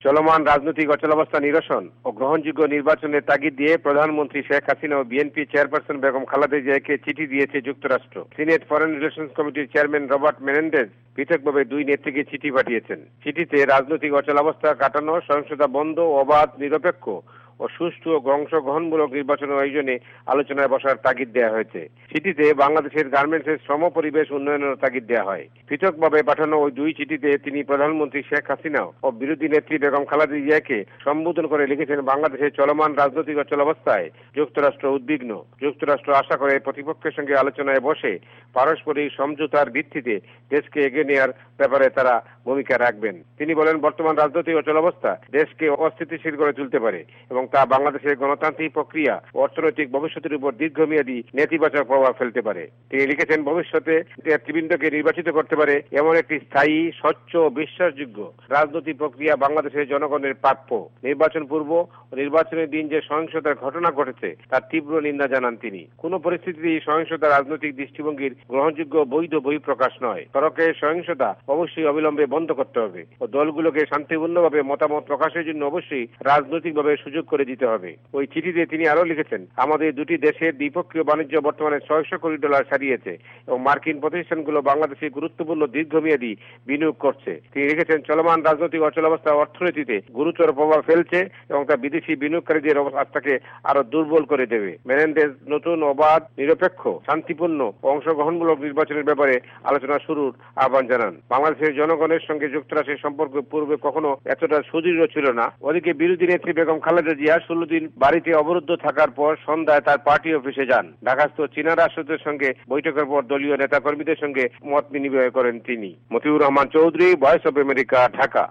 চলমান রাজনৈতিক অচলাবস্থা নিরসন ও গ্রহণযোগ্য নির্বাচনের তাগিদ দিয়ে প্রধানমন্ত্রী শেখ হাসিনা ও বিএনপি চেয়ারপারসন বেগম খালেদা জিয়াকে চিঠি দিয়েছে যুক্তরাষ্ট্র। সিনেট ফরেন রিলেশনস কমিটির চেয়ারম্যান রবার্ট মেনেন্ডেজ পৃথকভাবে দুই নেত্রীকে চিঠি পাঠিয়েছেন। চিঠিতে রাজনৈতিক অচলাবস্থা কাটানো, সহিংসতা বন্ধ, অবাধ, নিরপেক্ষ ও সুষ্ঠু ও অংশগ্রহণমূলক নির্বাচনের আয়োজনে আলোচনায় বসার তাগিদ দেওয়া হয়েছে। চিঠিতে বাংলাদেশের গার্মেন্টসের শ্রম পরিবেশ উন্নয়নের তাগিদ দেওয়া হয়। পৃথকভাবে পাঠানো ওই দুই চিঠিতে তিনি প্রধানমন্ত্রী শেখ হাসিনা ও বিরোধী নেত্রী বেগম খালেদা জিয়াকে সম্বোধন করে লিখেছেন, বাংলাদেশের চলমান রাজনৈতিক অচলাবস্থায় যুক্তরাষ্ট্র উদ্বিগ্ন। যুক্তরাষ্ট্র আশা করে প্রতিপক্ষের সঙ্গে আলোচনায় বসে পারস্পরিক সমঝোতার ভিত্তিতে দেশকে এগিয়ে নেওয়ার ব্যাপারে তারা ভূমিকা রাখবেন। তিনি বলেন, বর্তমান রাজনৈতিক অচলাবস্থা দেশকে অস্থিতিশীল করে তুলতে পারে এবং তা বাংলাদেশের গণতান্ত্রিক প্রক্রিয়া ও অর্থনৈতিক ভবিষ্যতের উপর দীর্ঘমেয়াদী নেতিবাচক প্রভাব ফেলতে পারে। তিনি লিখেছেন, ভবিষ্যতে নেতৃবৃন্দকে নির্বাচিত করতে পারে এমন একটি স্থায়ী, স্বচ্ছ ও বিশ্বাসযোগ্য রাজনৈতিক প্রক্রিয়া বাংলাদেশের জনগণের প্রাপ্য। নির্বাচন পূর্ব ও নির্বাচনের দিন যে সহিংসতার ঘটনা ঘটেছে তার তীব্র নিন্দা জানান তিনি। কোন পরিস্থিতিতেই সহিংসতা রাজনৈতিক দৃষ্টিভঙ্গির গ্রহণযোগ্য বৈধ বহিঃপ্রকাশ নয়। সড়কে সহিংসতা অবশ্যই অবিলম্বে বন্ধ করতে হবে ও দলগুলোকে শান্তিপূর্ণভাবে মতামত প্রকাশের জন্য অবশ্যই রাজনৈতিকভাবে সুযোগ করে দিতে হবে। ওই চিঠিতে তিনি আরো লিখেছেন, আমাদের দুটি দেশের দ্বিপক্ষীয় বাণিজ্য বর্তমানে $600 কোটি ছাড়িয়েছে এবং মার্কিন প্রতিষ্ঠানগুলো বাংলাদেশে গুরুত্বপূর্ণ দীর্ঘমেয়াদী বিনিয়োগ করছে। তিনি লিখেছেন, চলমান রাজনৈতিক অচলাবস্থা অর্থনীতিতে গুরুতর প্রভাব ফেলছে এবং তা বিদেশি বিনিয়োগকারীদের আস্থাকে আরো দুর্বল করে দেবে। মেনেন্ডেজ নতুন, অবাধ, নিরপেক্ষ, শান্তিপূর্ণ ও অংশগ্রহণমূলক নির্বাচনের ব্যাপারে আলোচনা শুরুর আহ্বান জানান। বাংলাদেশের জনগণের সঙ্গে যুক্তরাষ্ট্রের সম্পর্ক পূর্বে কখনো এতটা সুদৃঢ় ছিল না। ওদিকে বিরোধী নেত্রী বেগম খালেদা জিয়া 16 দিন বাড়িতে অবরুদ্ধ থাকার পর সন্ধ্যায় তার পার্টি অফিসে যান। ঢাকাস্থ চীনা রাষ্ট্রদূতের সঙ্গে বৈঠকের পর দলীয় নেতাকর্মীদের সঙ্গে মত বিনিময় করেন তিনি। Motiur Rahman Chowdhury, voice of America, Dhaka.